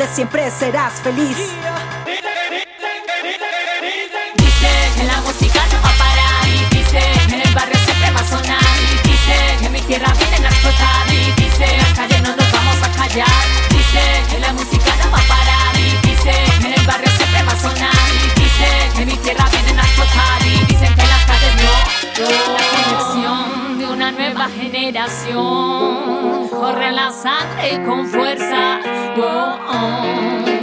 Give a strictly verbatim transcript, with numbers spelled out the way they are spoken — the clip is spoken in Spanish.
donde siempre serás feliz. Dice que la música no va a parar y dice que en el barrio siempre va a sonar y dice que en mi tierra vienen a explotar y dice las calles no nos vamos a callar. Dice que la música no va a parar y dice que en el barrio siempre va a sonar y dice que en mi tierra vienen a explotar y dicen que las calles no, no. La conexión de una nueva generación corre en la sangre y con fuerza. Oh, oh.